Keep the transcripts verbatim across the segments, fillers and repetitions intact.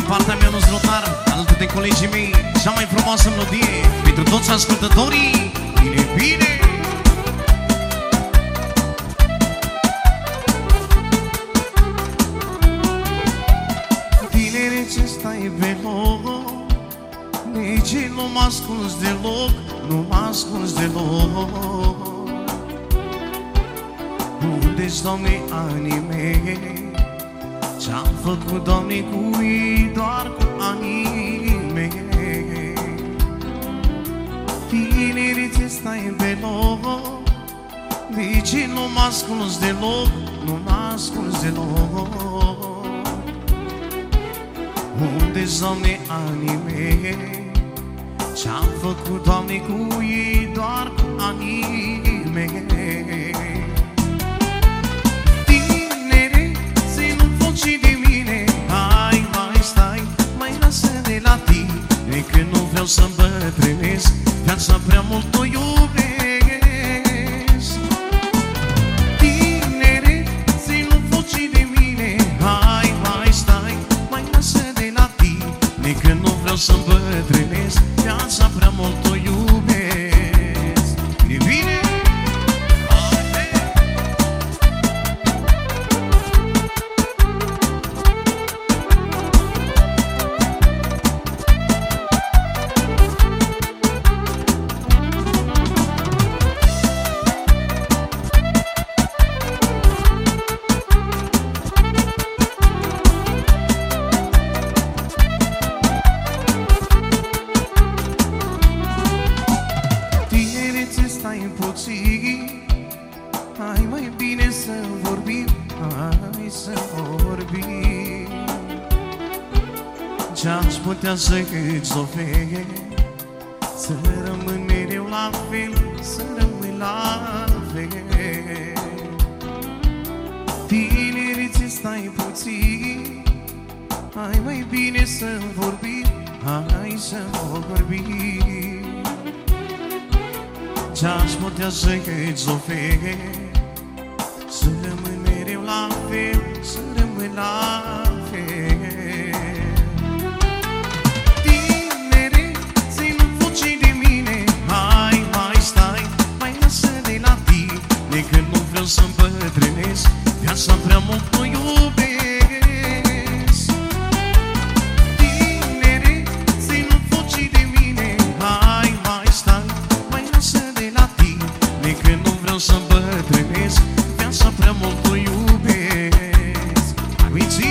partea mea nu-ți notar, alături de colegii mei, cea mai frumoasă melodie pentru toți ascultătorii. Bine, bine! Tinere ce stai pe loc, de ce nu mă ascunzi deloc, nu mă ascunzi deloc? Unde-s, Doamne, anii mei? Ce-am făcut, Doamne, cu ei, doar cu anii mei? Tinerețe, stai pe loc, de ce nu mă ascunzi deloc, nu mă ascunzi deloc? Unde-s, Doamne, anii mei? Ce-am făcut, Doamne, cu ei, doar cu anii mei? Că nu vreau să îmbătrânesc, viața prea mult o iubesc. Tinere, zi, nu fugi de mine, hai, mai stai, mai lasă de la tine. Că nu vreau să îmbătrânesc, viața prea mult o iubesc. Bine, bine! Hai, mai bine să vorbim, hai să vorbim. Ce-aș putea să-ți ofer, să rămân mereu la fel, să rămân la fel. Tinerețe, stai puțin, hai, mai bine să vorbim, hai să vorbim. Ce-aș putea să-ți ofer, să rămân mereu la fel, să rămân la fel. Tinere, zi, nu fugi de mine, hai, mai stai, mai lasă de la tine. Că nu vreau să îmbătrânesc, viața prea mult o iubesc. Tinere, zi, nu fugi de mine, hai, mai stai, mai lasă de la tine. Că nu vreau să îmbătrânesc, viața prea mult o iubesc. Uiți!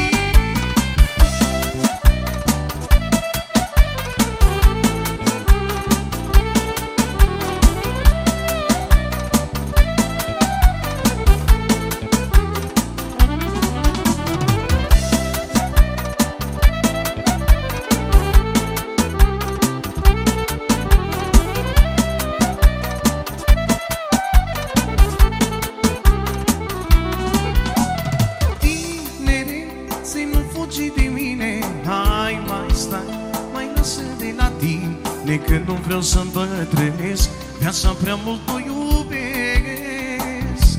Că nu vreau să îmbătrânesc, viața prea mult o iubesc.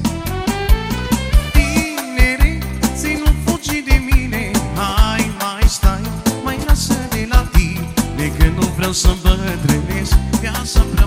Tinere, zi, nu fugi de mine, hai, mai stai, mai lasă de la tine. Că nu vreau să îmbătrânesc, viața prea